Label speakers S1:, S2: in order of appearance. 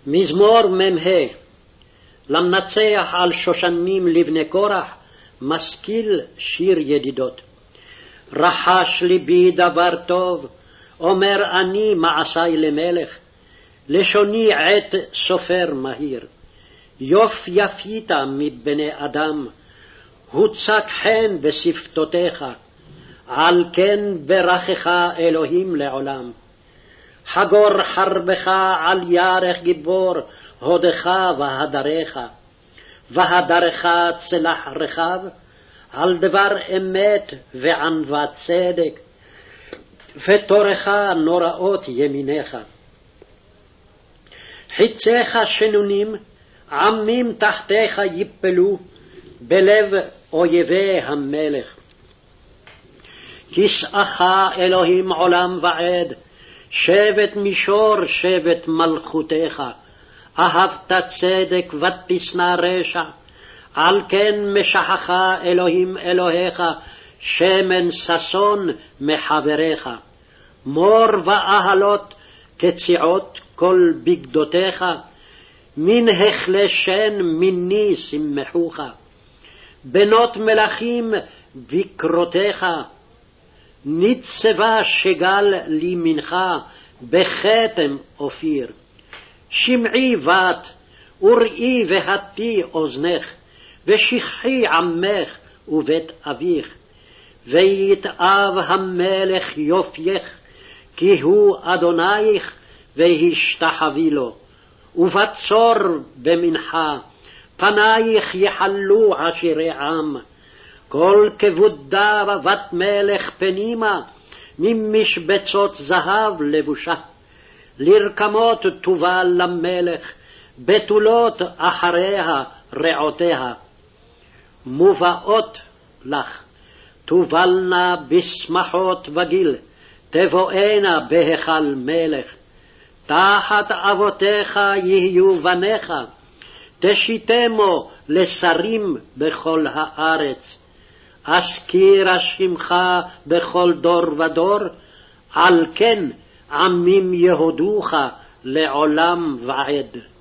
S1: מזמור מ"ה. למנצח על שושנים לבני קורח, משכיל שיר ידידות. רחש ליבי דבר טוב, אומר אני מעשי למלך, לשוני עת סופר מהיר. יפית מבני אדם, הוצק חן בשפתותיך, על כן ברכך אלוהים לעולם. חגור חרבך על ירך גיבור, הודך והדרך, והדרך צלח רחב, על דבר אמת וענוות צדק, ותורך נוראות ימיניך. חיציך שנונים, עמים תחתיך יפלו, בלב אויבי המלך. כסאך אלוהים עולם ועד, שבט מישור שבט מלכותך. אהבת צדק ותשנא רשע, על כן משחך אלוהים אלוהיך, שמן ששון מחבריך. מור ואהלות כציעות כל בגדותיך, מן החלה שן מיני שמחוך. בנות מלכים בקרותיך, ניצבה שגל לימינך בכתם אופיר. שמעי בת, וראי והטי אוזנך, ושכחי עמך ובית אביך. ויתאב המלך יופייך, כי הוא אדונייך, והשתחווי לו. ובצור במנחה, פנייך יחלו עשירי עם. כל כבודה בת מלך פנימה, ממשבצות זהב לבושה. לרקמות תובל למלך, בתולות אחריה רעותיה. מובאות לך, תובלנה בשמחות וגיל, תבואנה בהיכל מלך. תחת אבותיך יהיו בניך, תשיתמו לשרים בכל הארץ. אזכיר שמך בכל דור ודור, על כן עמים יהודוך לעולם ועד.